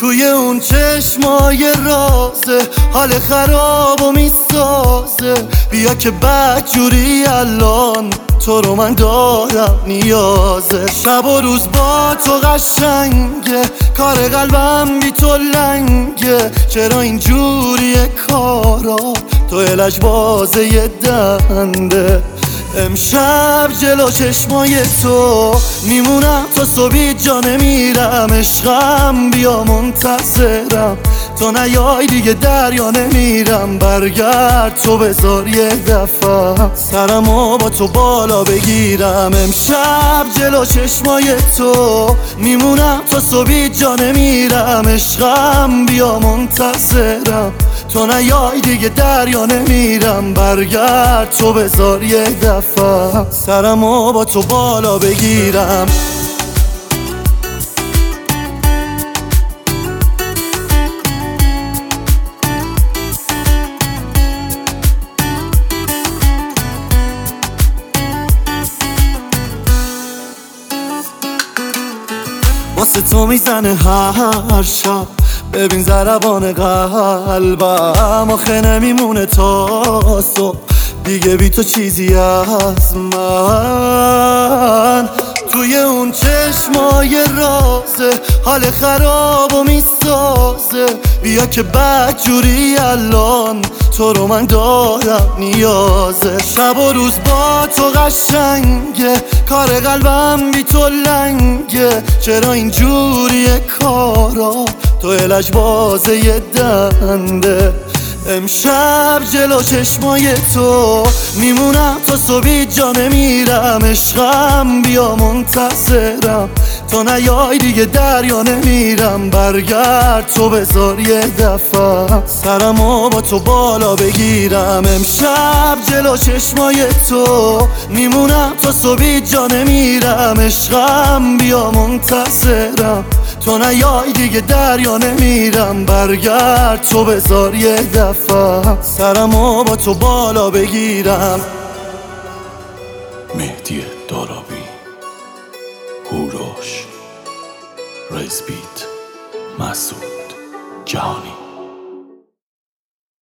توی اون چشمای رازه حال خرابو میسازه. بیا که بدجوری الان تو رو من دارم نیازه. شب و روز با تو قشنگه، کار قلبم بی تو لنگه. چرا اینجوریه کارا، تو لجبازه یه دنده. امشب جلو چشمای تو میمونم تا صبحی جا نمیرم. عشقم بیا منتظرم، تو نیای دیگه دریا نمیرم. برگرد تو بذار یه دفعه سرمو با تو بالا بگیرم. امشب جلو چشمای تو میمونم تا صبحی جا نمیرم. عشقم بیا منتظرم، تو نیای دیگه دریا نمیرم. برگرد تو بذار یه دفعه سرمو با تو بالا بگیرم. واسه تو میزنه هر شب، ببین ضربان قلبم. آخه نمیمونه تا صبح دیگه بی تو چیزی از من. توی اون چشمای رازه حال خرابو میسازه. بیا که بدجوری الان تو رو من دارم نیازه. شب و روز با تو قشنگه، کار قلبم بی تو لنگه. چرا اینجوریه کارا، تو لجبازه یه دنده. امشب جلو چشمای تو میمونم تا صبحی جا نمیرم. عشقم بیا منتظرم، تو نیای دیگه دریا نمیرم. برگرد تو بذار یه دفعه سرمو با تو بالا بگیرم. امشب جلو چشمای تو میمونم تا صبحی جا نمیرم. عشقم بیا منتظرم، تو نیای دیگه دریا نمیرم. برگرد تو بذار یه دفعه سرمو با تو بالا بگیرم. مهدی دارابی، هوروش، ریزبیت، مسعود جهانی.